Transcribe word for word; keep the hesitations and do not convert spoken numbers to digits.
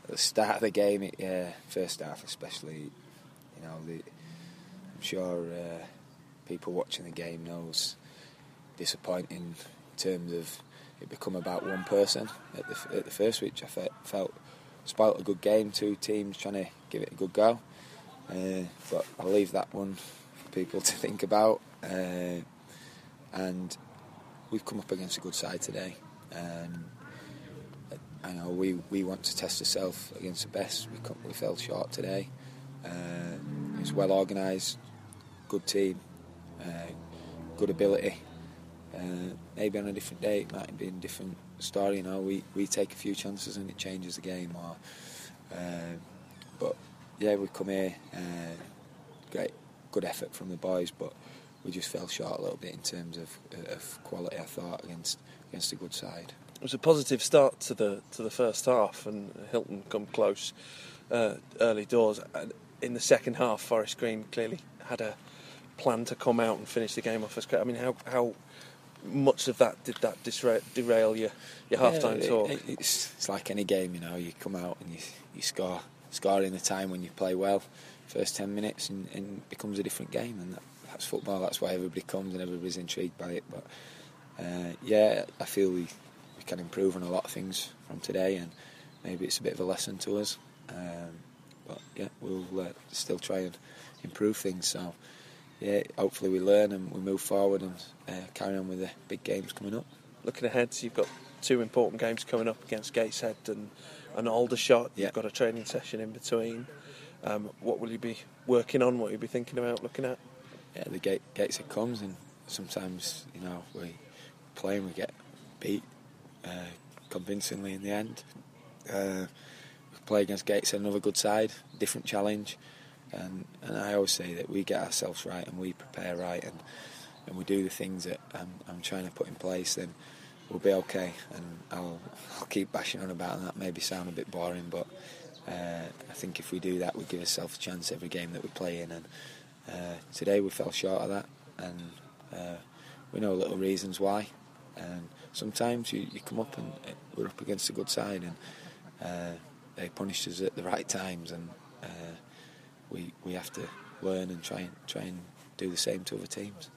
at the start of the game, it, yeah, first half especially, you know, the, I'm sure uh, people watching the game knows disappointing in terms of it become about one person at the, at the first, which I fe- felt spoilt a good game, two teams trying to give it a good go. Uh, but I'll leave that one for people to think about. Uh, and we've come up against a good side today. Um, I know we, we want to test ourselves against the best. We come, we fell short today. Uh, it was well organised, good team, uh, good ability. Uh, maybe on a different day it might be a different story. You know, we, we take a few chances and it changes the game. Or, uh, but yeah, we come here, uh, great, good effort from the boys, but we just fell short a little bit in terms of, of quality. I thought against against a good side. It was a positive start to the to the first half, and Hilton come close uh, early doors. And in the second half, Forest Green clearly had a plan to come out and finish the game off as great. I mean, how how much of that did that disra- derail your your half-time yeah, talk? It, it's, it's like any game, you know. You come out and you you score score in the time when you play well, first ten minutes, and, and it becomes a different game. And that, that's football. That's why everybody comes and everybody's intrigued by it. But uh, yeah, I feel we. can improve on a lot of things from today, and maybe it's a bit of a lesson to us, um, but yeah, we'll uh, still try and improve things. So yeah, hopefully we learn and we move forward and uh, carry on with the big games coming up. Looking ahead, so you've got two important games coming up against Gateshead and, and Aldershot. You've yeah. got a training session in between. Um, what will you be working on? What will you be thinking about, looking at? Yeah, the gate, Gateshead comes, and sometimes, you know, we play and we get beat Uh, convincingly in the end. Uh, we play against Gateshead, another good side, different challenge, and, and I always say that we get ourselves right and we prepare right, and, and we do the things that I'm, I'm trying to put in place, then we'll be okay. And I'll, I'll keep bashing on about that, maybe sound a bit boring, but uh, I think if we do that, we give ourselves a chance every game that we play in, and uh, today we fell short of that, and uh, we know little reasons why. And sometimes you, you come up and we're up against a good side, and uh, they punish us at the right times, and uh, we we have to learn and try and try and do the same to other teams.